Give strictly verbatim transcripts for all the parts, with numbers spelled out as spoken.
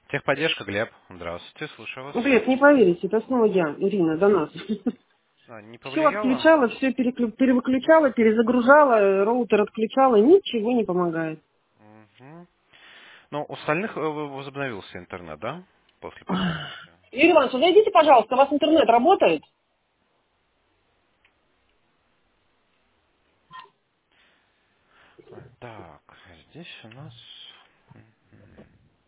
Техподдержка, Глеб. Здравствуйте, слушаю вас. Ну, Глеб, не поверите, это снова я, Ирина, до нас. А, не Все повлияло? отключала, все переключала, перезагружала, э, роутер отключала, ничего не помогает. Мгм. Ну, у остальных э, в- возобновился интернет, да? После предыдущего. Юрий Иванович, а зайдите, пожалуйста, у вас интернет работает? Ой, так, здесь у нас... Мгм.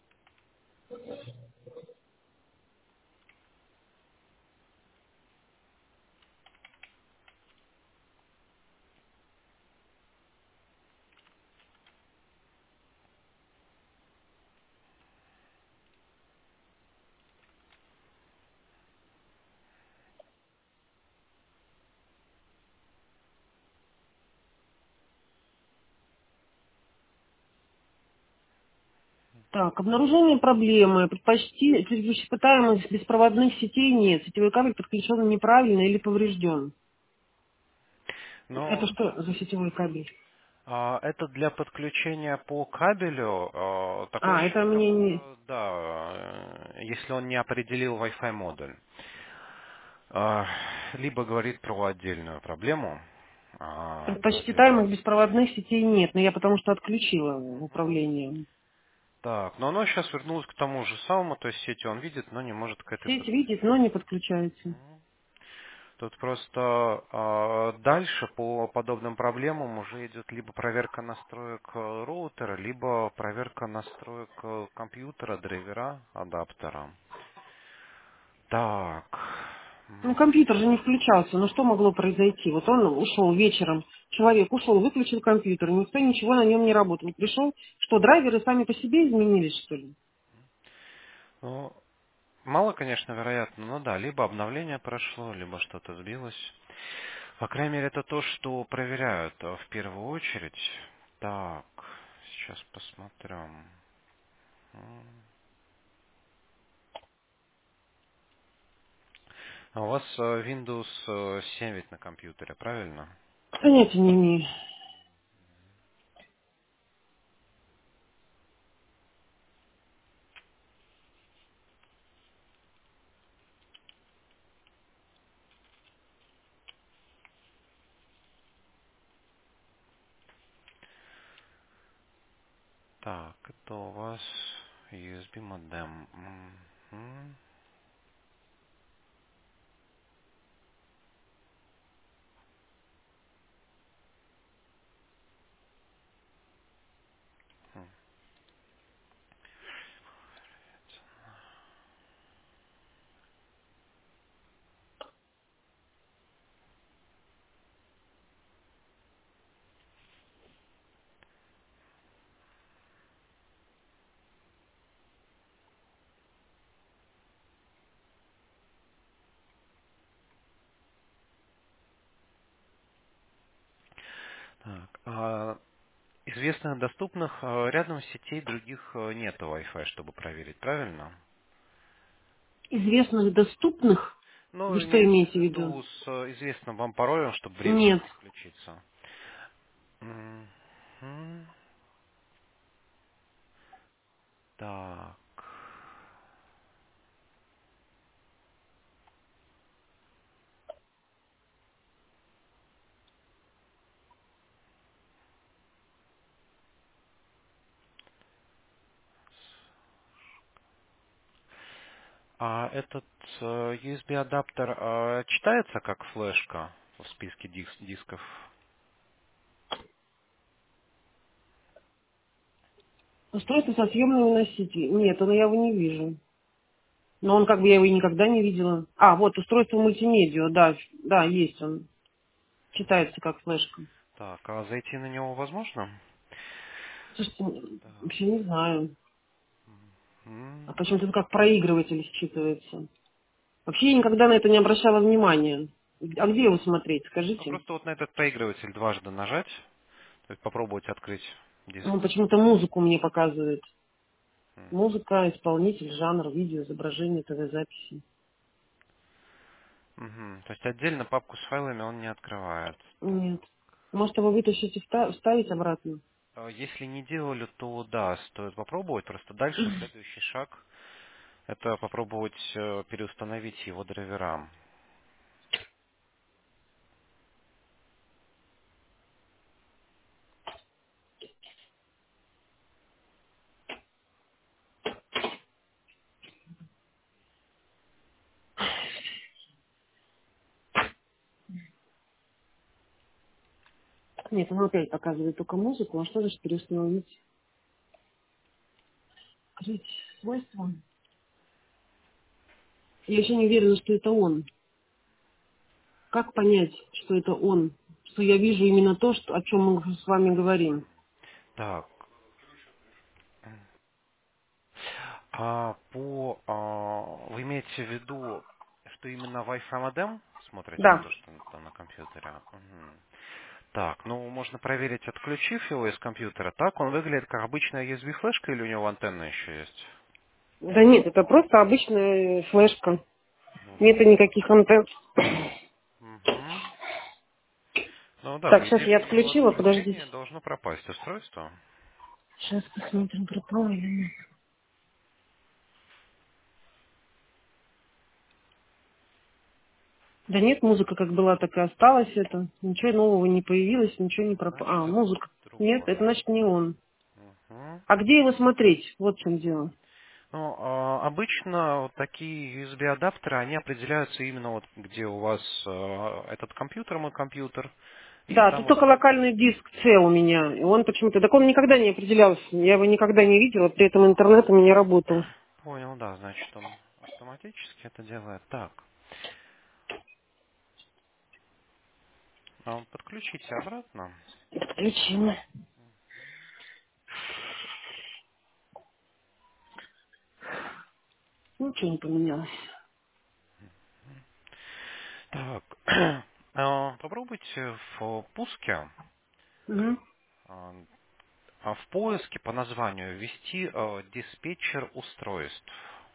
Так, обнаружение проблемы. Предпочти, предпочитаемых беспроводных сетей нет. Сетевой кабель подключен неправильно или поврежден. Это Ну, что за сетевой кабель? а, это для подключения по кабелю. а, Такое А, это мне не... считывается, да, э, если он не определил Wi-Fi модуль. А, Либо говорит про отдельную проблему. А, Предпочитаемых беспроводных сетей нет, но я потому что отключила управление. Так, но оно сейчас вернулось к тому же самому, то есть сети он видит, но не может к этой Сеть видит, но подключиться. не подключается. Мгм. Тут просто а, дальше по подобным проблемам уже идет либо проверка настроек э, роутера, либо проверка настроек э, компьютера, драйвера, адаптера. Так. Ну, М, компьютер же не включался. Ну, что могло произойти? Вот он ушел вечером. Человек ушел, выключил компьютер. Никто ничего на нем не работал. Пришел, что драйверы сами по себе изменились, что ли? Ну, мало, конечно, вероятно, но да, либо обновление прошло, либо что-то сбилось. По крайней мере, это то, что проверяют э, в первую очередь. Так, сейчас посмотрим. М. А у вас э, Windows э, семь ведь на компьютере, правильно? Понятия не имею. Так, это у вас ю эс би модем. Мгм. Так, а известных доступных э, рядом сетей других э, нету Wi-Fi, чтобы проверить, правильно? Известных доступных? Вы Ну, что имеется в имеете в виду? виду с э, известным вам паролем, чтобы временно Нет. подключиться. Мгм. Так. А этот э, ю эс би-адаптер э, читается как флешка в списке дис- дисков? Устройство со съемными носителями. Нет, он я его не вижу. Но он как бы я его и никогда не видела. А, вот устройство мультимедиа, да, да, есть он. Читается как флешка. Так, а зайти на него возможно? Слушайте, Так. вообще не знаю. А М. почему-то это как проигрыватель считывается. Вообще я никогда на это не обращала внимания. А где его смотреть, Ну, скажите? просто вот на этот проигрыватель дважды нажать, то есть попробовать открыть диск. Он почему-то музыку мне показывает. М. Музыка, исполнитель, жанр, видео, изображение, ТВ-записи. Мгм. То есть отдельно папку с файлами он не открывает. Так. Нет. Может, его вытащить и вта- вставить обратно? А, Если не делали, то да, стоит попробовать. Просто дальше следующий шаг — это попробовать э, переустановить его драйвера. Нет, он опять показывает только музыку. А что значит переустановить? Открыть свойства. Я еще не уверена, что это он. Как понять, что это он? Что я вижу именно то, что, о чем мы с вами говорим. Так, а по... а, вы имеете в виду, что именно Wi-Fi модем смотрите, Да. то, что там на компьютере? Мгм. Так, ну, можно проверить, отключив его из компьютера. Так, он выглядит как обычная ю эс би-флешка или у него антенна еще есть? Да нет, это просто обычная флешка. Ну, Нет никаких антенн. мгм. Ну да, Так, по сейчас идее, я при его отключила, подождите. отключении должно пропасть устройство. Сейчас посмотрим, пропало или нет. Да нет, музыка как была, так и осталась это. Ничего нового не появилось, ничего не пропало. Значит, А, это музыка. Нет, это другое. значит не он. Мгм. А где его смотреть? Вот в чем дело. Ну, а, обычно вот такие ю эс би-адаптеры, они определяются именно вот где у вас э, этот компьютер, мой компьютер, и Да, там тут вот только внутри. локальный диск С у меня. И он почему-то... Так он никогда не определялся. Я его никогда не видела, при этом интернет у меня не работал. Понял, да, значит, он автоматически это делает. Так, а подключите обратно. Отключила. Ничего не поменялось. Так, а, попробуйте в пуске, Угу. а, а в поиске по названию ввести э, диспетчер устройств.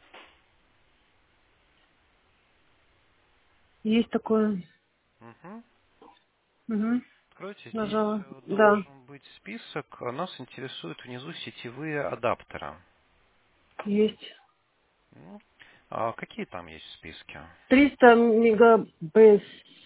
Есть такое. Мгм. Угу. Откройте, здесь Нажала. э, Да, должен быть список. А Нас интересуют внизу сетевые адаптеры. есть. Ну, а какие там есть списки? триста мегабайт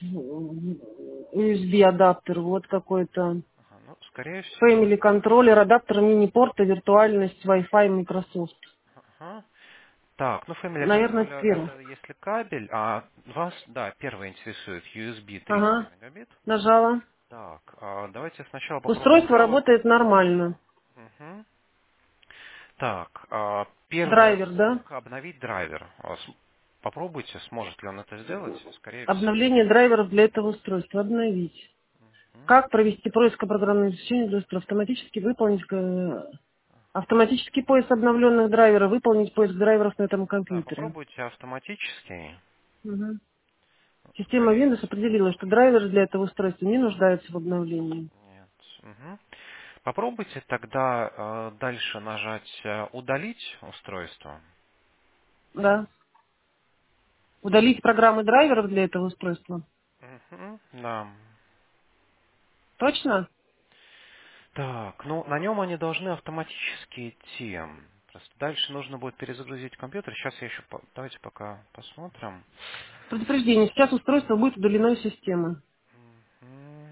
ю эс би адаптер. Вот какой-то. Ага, ну, скорее всего, Family контроллер, адаптер мини-порта, виртуальность, Wi-Fi, Microsoft. ага. Так, ну Family Наверное, контроллер первый. это если кабель, а вас, да, первое интересует ю эс би триста Ага. мегабит. Нажала. Так, а давайте сначала попробуем Устройство новое работает устройство. нормально. Мгм. Так, а, первая Драйвер, да? ссылка — обновить драйвер. А, с- Попробуйте, сможет ли он это сделать. Скорее всего. Обновление драйверов для этого устройства. Обновить. М, Как провести поиск программного обеспечения для устройства? Автоматически выполнить э, автоматический поиск обновленных драйверов, выполнить поиск драйверов на этом Да, компьютере. попробуйте автоматический. Мгм. Система Скорее Windows всего. определила, что драйверы для этого устройства не нуждаются в обновлении. Нет. Мгм. Попробуйте тогда э, дальше нажать э, удалить устройство. Да. Удалить программы драйверов для этого устройства. Мгм, да. Точно? Так, ну на нем они должны автоматически идти. Просто дальше нужно будет перезагрузить компьютер. Сейчас я еще по- давайте пока посмотрим. Предупреждение. Сейчас устройство будет удалено из системы. Мгм.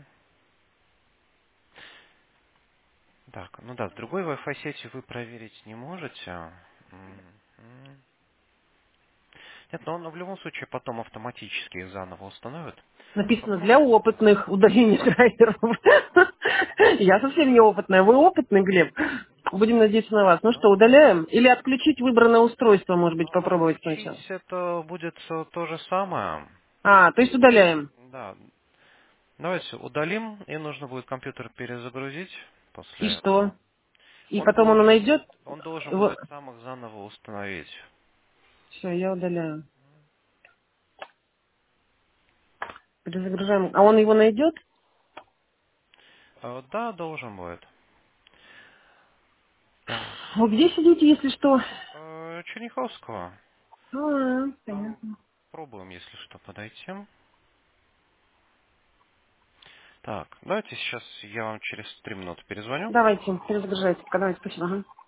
Так, ну да, с другой Wi-Fi сети вы проверить не можете. Мгм. Нет, но он в любом случае потом автоматически их заново установит. Написано для Попробуйте. опытных удаление драйверов. Я совсем не опытная. Вы опытный, Глеб? Будем надеяться на вас. Ну Ну, что, удаляем? Или отключить выбранное устройство, может быть, а попробовать отключить сначала? это будет э, то же самое. А, то есть удаляем. Да. Давайте удалим, и нужно будет компьютер перезагрузить И после что? этого. И Он потом оно должен, найдет? он должен Вот. будет сам их заново установить. Все, я удаляю. Перезагружаем. А он его найдет? Э, Да, должен будет. Так. Вы где сидите, если что? Э, Черняховского. А, Там понятно. пробуем, если что, подойти. Так, давайте сейчас я вам через три минуты перезвоню. Давайте, перезагружайте. Давайте, спасибо. Ага.